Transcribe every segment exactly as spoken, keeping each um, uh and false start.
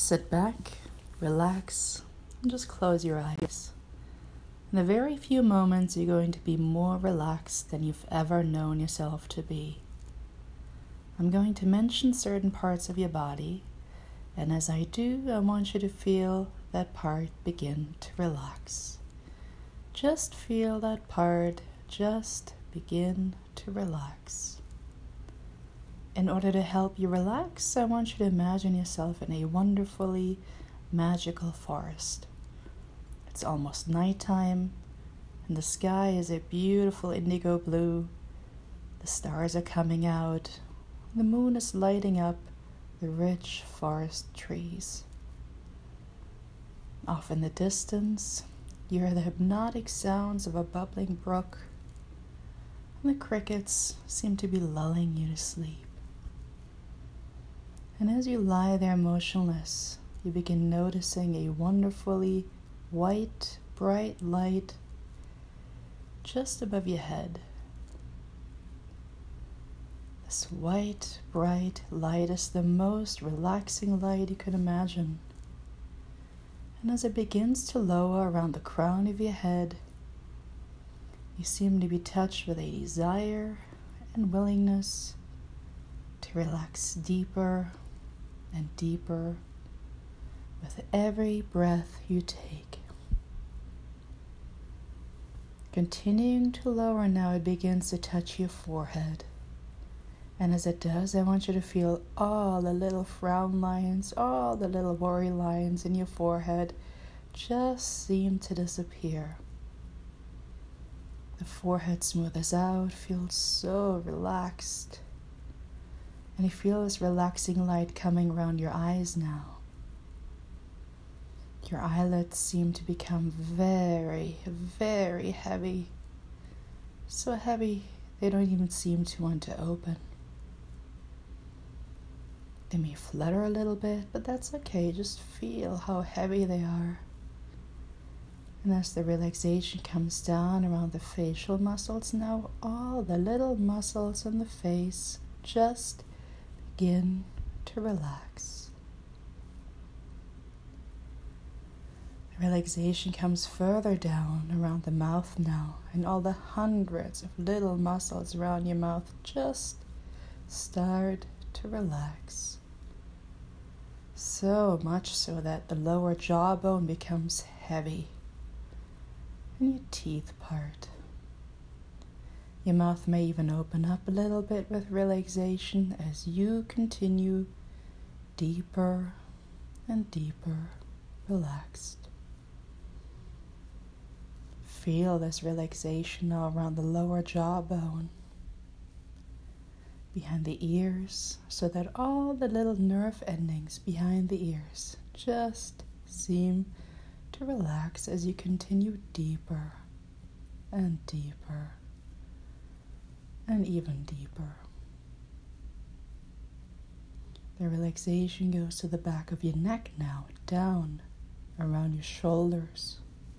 Sit back, relax, and just close your eyes. In a very few moments, you're going to be more relaxed than you've ever known yourself to be. I'm going to mention certain parts of your body, and as I do, I want you to feel that part begin to relax. Just feel that part just begin to relax. In order to help you relax, I want you to imagine yourself in a wonderfully magical forest. It's almost nighttime, and the sky is a beautiful indigo blue. The stars are coming out. The moon is lighting up the rich forest trees. Off in the distance, you hear the hypnotic sounds of a bubbling brook, and the crickets seem to be lulling you to sleep. And as you lie there motionless, you begin noticing a wonderfully white, bright light just above your head. This white, bright light is the most relaxing light you could imagine. And as it begins to lower around the crown of your head, you seem to be touched with a desire and willingness to relax deeper and deeper with every breath you take. Continuing to lower now, it begins to touch your forehead. And as it does, I want you to feel all the little frown lines, all the little worry lines in your forehead just seem to disappear. The forehead smooths out, feels so relaxed. And you feel this relaxing light coming around your eyes now. Your eyelids seem to become very, very heavy. So heavy, they don't even seem to want to open. They may flutter a little bit, but that's okay. Just feel how heavy they are. And as the relaxation comes down around the facial muscles, now all the little muscles in the face just begin to relax. The relaxation comes further down around the mouth now, and all the hundreds of little muscles around your mouth just start to relax. So much so that the lower jawbone becomes heavy and your teeth part. Your mouth may even open up a little bit with relaxation as you continue deeper and deeper relaxed. Feel this relaxation now around the lower jawbone, behind the ears, so that all the little nerve endings behind the ears just seem to relax as you continue deeper and deeper and even deeper. The relaxation goes to the back of your neck now, down around your shoulders.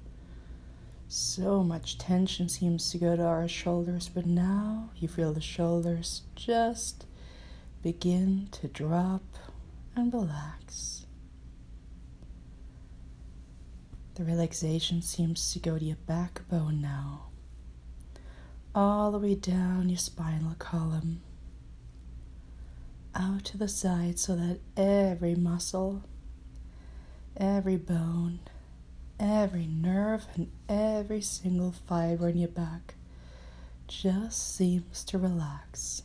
So much tension seems to go to our shoulders, but now you feel the shoulders just begin to drop and relax. The relaxation seems to go to your backbone now, all the way down your spinal column, out to the side, so that every muscle, every bone, every nerve and every single fiber in your back just seems to relax.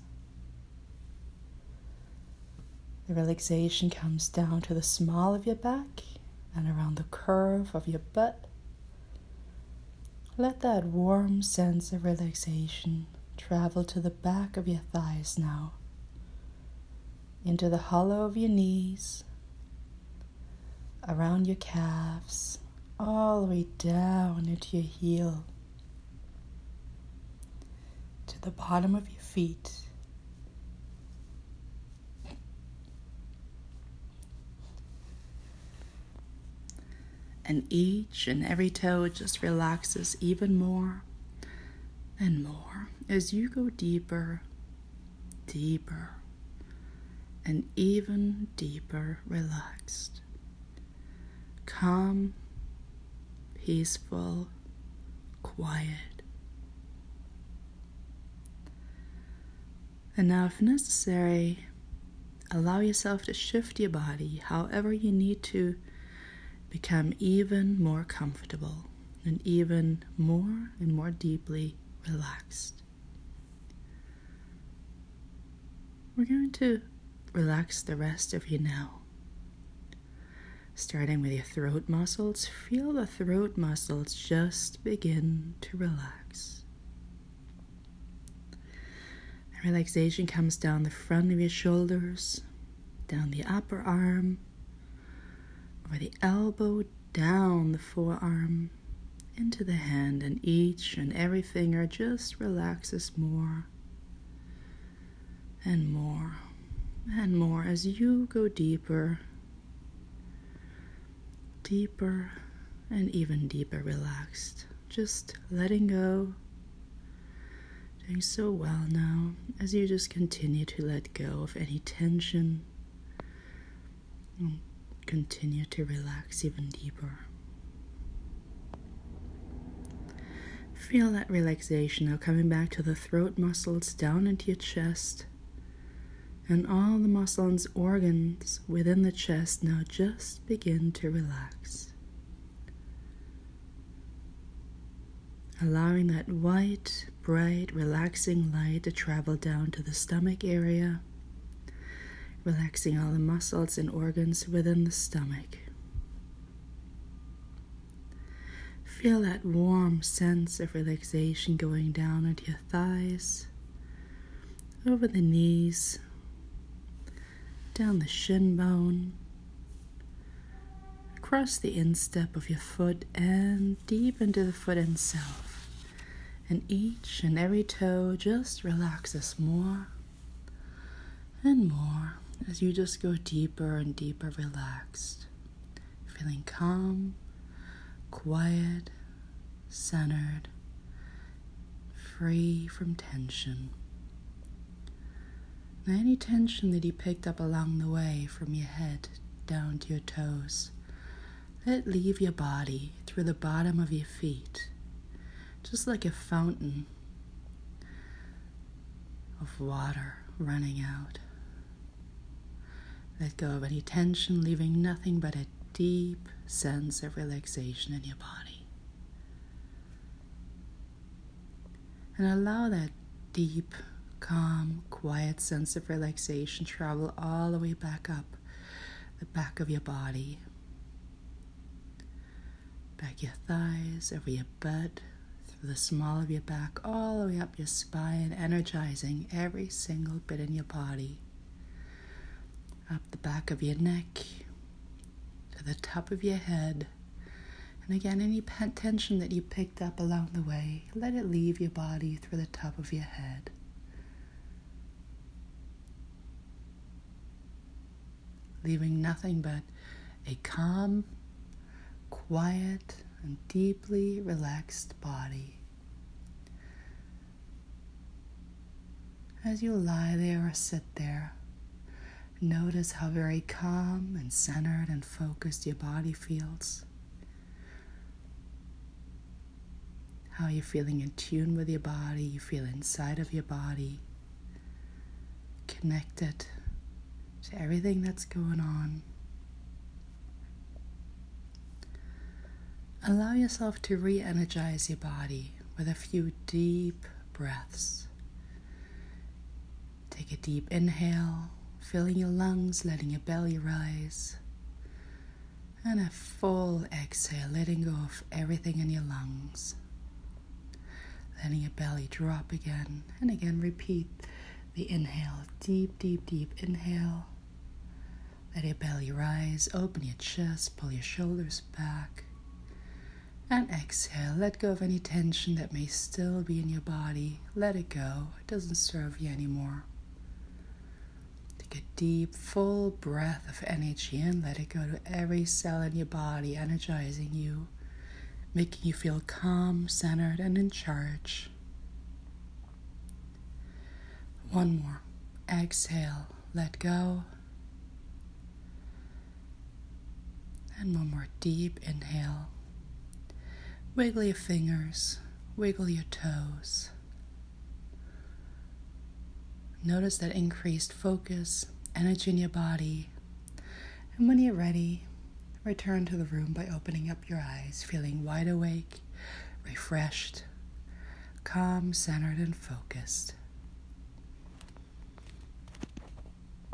The relaxation comes down to the small of your back and around the curve of your butt. Let that warm sense of relaxation travel to the back of your thighs now, into the hollow of your knees, around your calves, all the way down into your heel, to the bottom of your feet. And each and every toe just relaxes even more and more as you go deeper, deeper, and even deeper relaxed. calm, peaceful, quiet. And now, if necessary, allow yourself to shift your body however you need to become even more comfortable and even more and more deeply relaxed. We're going to relax the rest of you now. Starting with your throat muscles, feel the throat muscles just begin to relax. The relaxation comes down the front of your shoulders, down the upper arm, over the elbow, down the forearm, into the hand, and each and every finger just relaxes more and more and more as you go deeper, deeper and even deeper relaxed. Just letting go, doing so well now as you just continue to let go of any tension and continue to relax even deeper. Feel that relaxation now coming back to the throat muscles, down into your chest, and all the muscles and organs within the chest now just begin to relax. Allowing that white, bright, relaxing light to travel down to the stomach area, relaxing all the muscles and organs within the stomach. Feel that warm sense of relaxation going down into your thighs, over the knees, down the shin bone, across the instep of your foot and deep into the foot itself. And each and every toe just relaxes more and more as you just go deeper and deeper relaxed, feeling calm, quiet, centered, free from tension. Now, any tension that you picked up along the way from your head down to your toes, let it leave your body through the bottom of your feet, just like a fountain of water running out. Let go of any tension, leaving nothing but a deep sense of relaxation in your body. And allow that deep, calm, quiet sense of relaxation travel all the way back up the back of your body, back your thighs, over your butt, through the small of your back, all the way up your spine, energizing every single bit in your body, up the back of your neck, to the top of your head. And again, any tension that you picked up along the way, let it leave your body through the top of your head. Leaving nothing but a calm, quiet, and deeply relaxed body. As you lie there or sit there, notice how very calm and centered and focused your body feels. How you're feeling in tune with your body, you feel inside of your body, connected to everything that's going on. Allow yourself to re-energize your body with a few deep breaths. Take a deep inhale, filling your lungs, letting your belly rise. And a full exhale, letting go of everything in your lungs. Letting your belly drop again. And again, repeat the inhale. Deep, deep, deep inhale. Let your belly rise. Open your chest. Pull your shoulders back. And exhale. Let go of any tension that may still be in your body. Let it go. It doesn't serve you anymore. Take a deep, full breath of energy in. Let it go to every cell in your body, energizing you, making you feel calm, centered, and in charge. One more. Exhale. Let go. And one more deep inhale. Wiggle your fingers, wiggle your toes. Notice that increased focus, energy in your body. And when you're ready, return to the room by opening up your eyes, feeling wide awake, refreshed, calm, centered, and focused.